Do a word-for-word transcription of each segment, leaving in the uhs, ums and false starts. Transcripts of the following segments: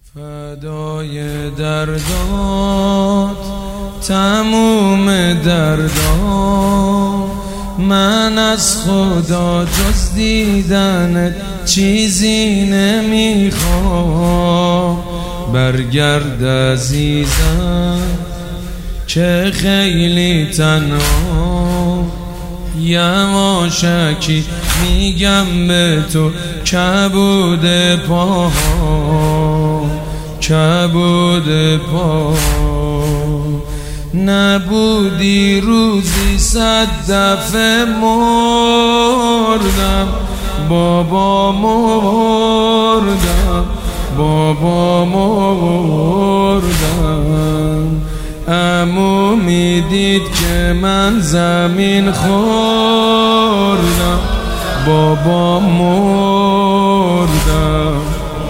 فدای دردات تموم دردات، من از خدا جز دیدن چیزی نمیخوام. برگرد عزیزم که خیلی تنها، یواشکی میگم به تو کبود پا، کبود پا. نبودی روزی صد دفعه مردم، بابا مردم، بابا مردم. عمو میدید که من زمین خوردم، بابا مردم.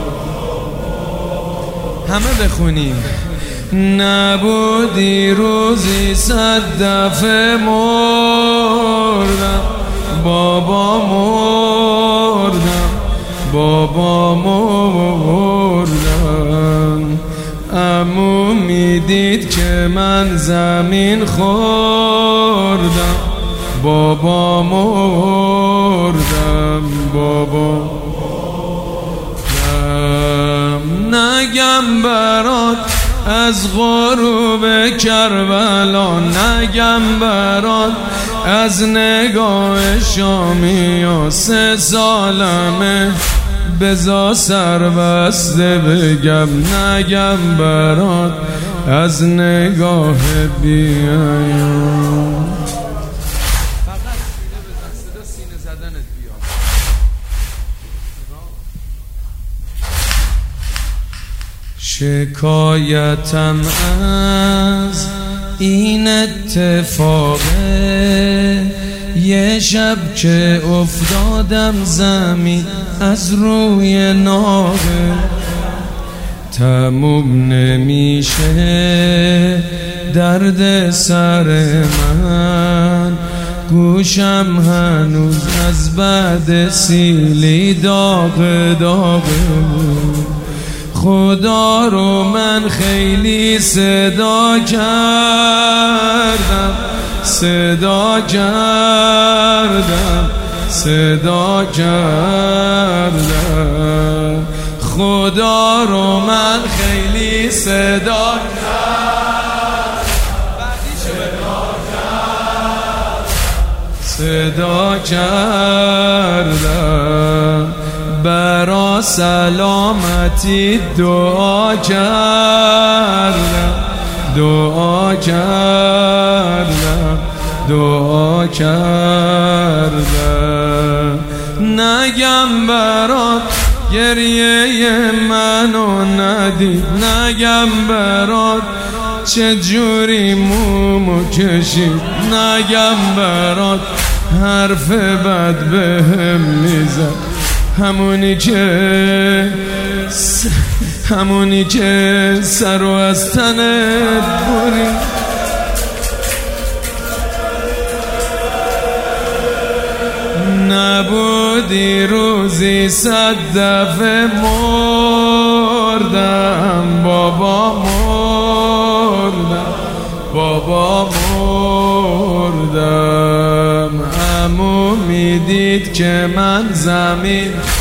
همه بخونیم. نبودی روزی صد دفعه مردم، بابا مردم، بابا مردم. عمو میدید که من زمین خوردم، بابا مردم، بابا مردم. نگم برات از غروب کربلا، نگم برات از نگاه شامی و سه سالمه بزا سر بسته بگم. نگم برات از نگاه بیایم. فقط سینه بزن، صدا سینه زدنت بیاد. شکایتم از این اتفاقه، یه شب که افتادم زمین از روی ناقه. تموم نمیشه درد سر من، گوشم هنوز از بعد سیلی داغ داغ. خدا رو من خیلی صدا کردم، صدا کردم، صدا کردم. خدا رو من خیلی صدا کردم، صدا کردم. برا سلامتی دعا کردم، دعا کردم، دعا کردم. نگم برات گریه منو ندید، نگم برات چجوری مومو کشید، نگم برات حرف بد بهم میزد. همونی که همونی که سر و از تنت برید. نبودی روزی صد دفعه مردم، بابا مردم، بابا مردم. عمو میدید که من زمین